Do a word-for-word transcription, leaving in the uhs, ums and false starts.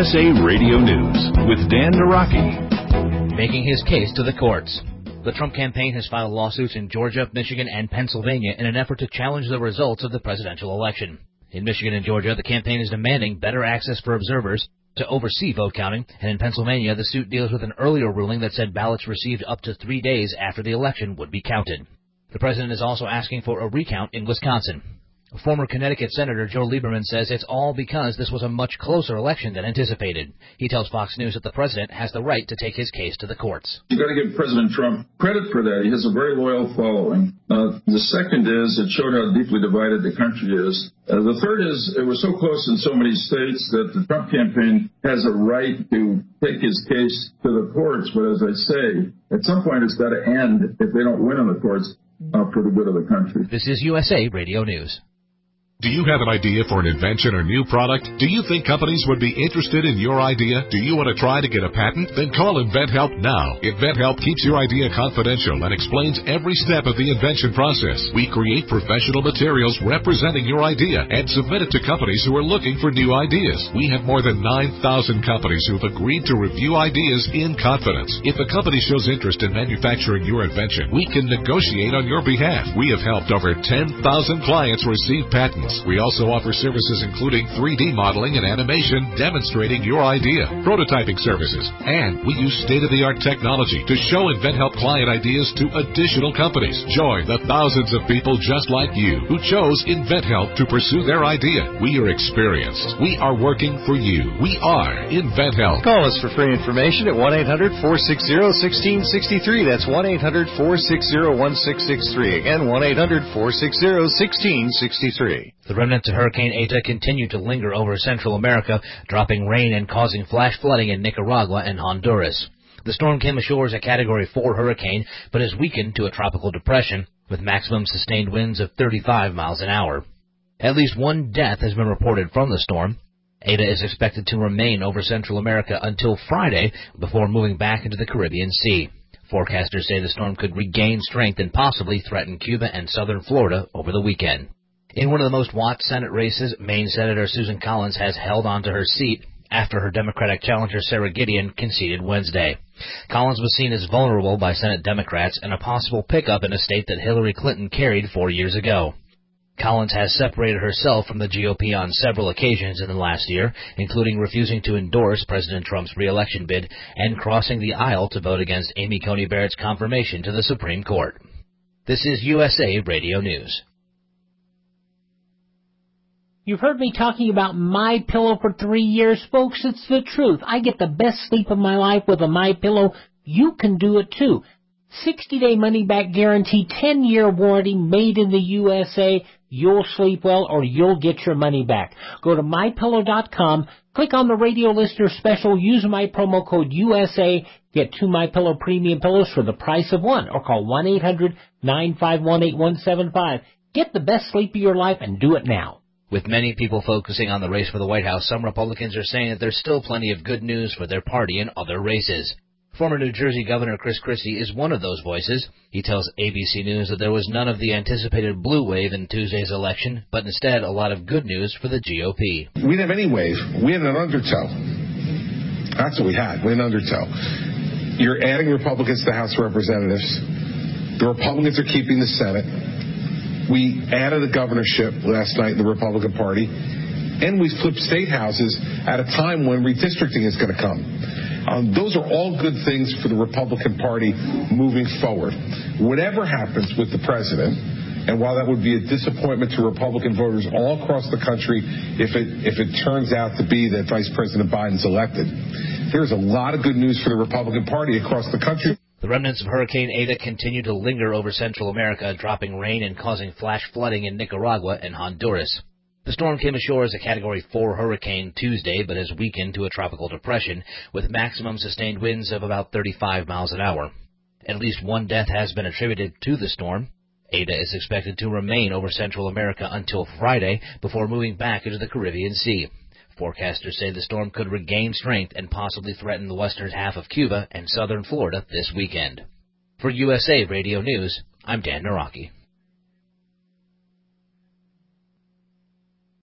S A Radio News with Dan Naraki. Making his case to the courts. The Trump campaign has filed lawsuits in Georgia, Michigan, and Pennsylvania in an effort to challenge the results of the presidential election. In Michigan and Georgia, the campaign is demanding better access for observers to oversee vote counting, and in Pennsylvania, the suit deals with an earlier ruling that said ballots received up to three days after the election would be counted. The president is also asking for a recount in Wisconsin. Former Connecticut Senator Joe Lieberman says it's all because this was a much closer election than anticipated. He tells Fox News that the president has the right to take his case to the courts. You've got to give President Trump credit for that. He has a very loyal following. Uh, the second is it showed how deeply divided the country is. Uh, the third is it was so close in so many states that the Trump campaign has a right to take his case to the courts. But as I say, at some point it's got to end if they don't win in the courts uh, for the good of the country. This is U S A Radio News. Do you have an idea for an invention or new product? Do you think companies would be interested in your idea? Do you want to try to get a patent? Then call InventHelp now. InventHelp keeps your idea confidential and explains every step of the invention process. We create professional materials representing your idea and submit it to companies who are looking for new ideas. We have more than nine thousand companies who have agreed to review ideas in confidence. If a company shows interest in manufacturing your invention, we can negotiate on your behalf. We have helped over ten thousand clients receive patents. We also offer services including three D modeling and animation demonstrating your idea, prototyping services, and we use state-of-the-art technology to show InventHelp client ideas to additional companies. Join the thousands of people just like you who chose InventHelp to pursue their idea. We are experienced. We are working for you. We are InventHelp. Call us for free information at one eight hundred four six zero one six six three. That's one eight hundred four six zero one six six three. Again, one eight hundred four six zero one six six three. The remnants of Hurricane Eta continue to linger over Central America, dropping rain and causing flash flooding in Nicaragua and Honduras. The storm came ashore as a Category four hurricane, but has weakened to a tropical depression, with maximum sustained winds of thirty-five miles an hour. At least one death has been reported from the storm. Eta is expected to remain over Central America until Friday before moving back into the Caribbean Sea. Forecasters say the storm could regain strength and possibly threaten Cuba and southern Florida over the weekend. In one of the most watched Senate races, Maine Senator Susan Collins has held on to her seat after her Democratic challenger Sarah Gideon conceded Wednesday. Collins was seen as vulnerable by Senate Democrats and a possible pickup in a state that Hillary Clinton carried four years ago. Collins has separated herself from the G O P on several occasions in the last year, including refusing to endorse President Trump's re-election bid and crossing the aisle to vote against Amy Coney Barrett's confirmation to the Supreme Court. This is U S A Radio News. You've heard me talking about MyPillow for three years, folks. It's the truth. I get the best sleep of my life with a MyPillow. You can do it too. sixty-day money-back guarantee, ten-year warranty, made in the U S A. You'll sleep well or you'll get your money back. Go to my pillow dot com, click on the radio listener special, use my promo code U S A, get two MyPillow premium pillows for the price of one, or call one eight hundred nine five one eight one seven five. Get the best sleep of your life and do it now. With many people focusing on the race for the White House, some Republicans are saying that there's still plenty of good news for their party in other races. Former New Jersey Governor Chris Christie is one of those voices. He tells A B C News that there was none of the anticipated blue wave in Tuesday's election, but instead a lot of good news for the G O P. We didn't have any wave. We had an undertow. That's what we had. We had an undertow. You're adding Republicans to the House of Representatives. The Republicans are keeping the Senate. We added a governorship last night in the Republican Party, and we flipped state houses at a time when redistricting is going to come. Um, those are all good things for the Republican Party moving forward. Whatever happens with the president, and while that would be a disappointment to Republican voters all across the country if it if it turns out to be that Vice President Biden's elected, there's a lot of good news for the Republican Party across the country. The remnants of Hurricane Eta continue to linger over Central America, dropping rain and causing flash flooding in Nicaragua and Honduras. The storm came ashore as a Category four hurricane Tuesday, but has weakened to a tropical depression, with maximum sustained winds of about thirty-five miles an hour. At least one death has been attributed to the storm. Eta is expected to remain over Central America until Friday before moving back into the Caribbean Sea. Forecasters say the storm could regain strength and possibly threaten the western half of Cuba and southern Florida this weekend. For U S A Radio News, I'm Dan Naraki.